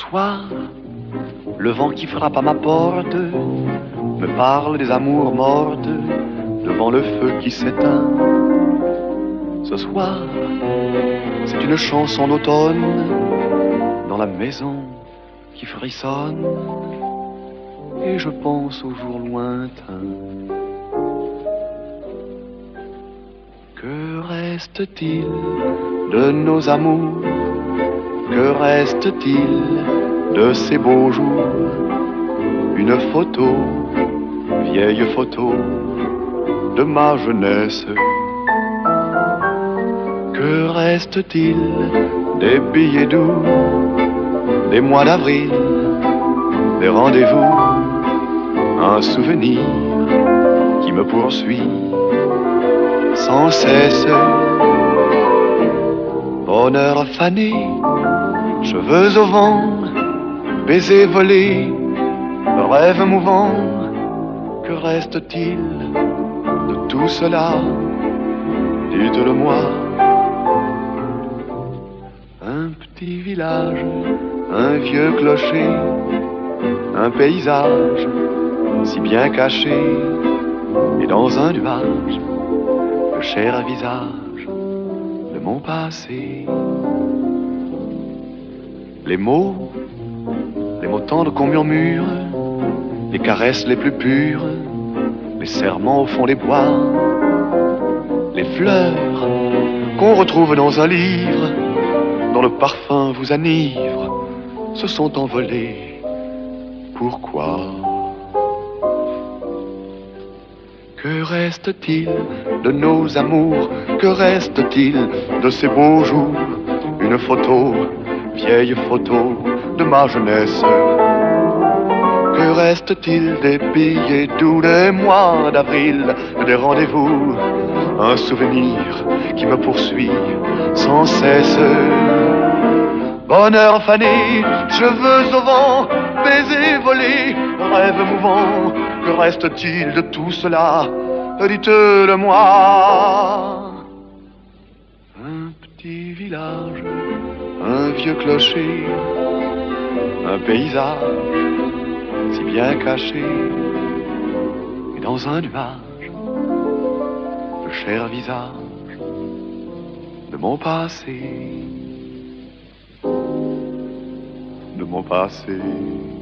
soir, le vent qui frappe à ma porte me parle des amours mortes devant le feu qui s'éteint. Ce soir, c'est une chanson d'automne dans la maison qui frissonne et je pense aux jours lointains. Que reste-t-il de nos amours? Que reste-t-il de ces beaux jours? Une photo, vieille photo de ma jeunesse. Que reste-t-il des billets doux, des mois d'avril, des rendez-vous? Un souvenir qui me poursuit sans cesse. Bonheur fané, cheveux au vent, baisers volés, rêves mouvants. Que reste-t-il de tout cela? Dites-le-moi. Un petit village, un vieux clocher, un paysage si bien caché, et dans un nuage, le cher visage de mon passé. Les mots tendres qu'on murmure, les caresses les plus pures, les serments au fond des bois, les fleurs qu'on retrouve dans un livre, dont le parfum vous enivre, se sont envolés. Pourquoi? Que reste-t-il de nos amours? Que reste-t-il de ces beaux jours? Une photo, vieille photo de ma jeunesse. Que reste-t-il des billets doux, des mois d'avril, des rendez-vous? Un souvenir qui me poursuit sans cesse. Bonheur fané, cheveux au vent, baisers volés, rêves mouvants. Que reste-t-il de tout cela? Dites-le-moi. Un petit village, un vieux clocher, un paysage si bien caché, et dans un nuage, le cher visage de mon passé, de mon passé.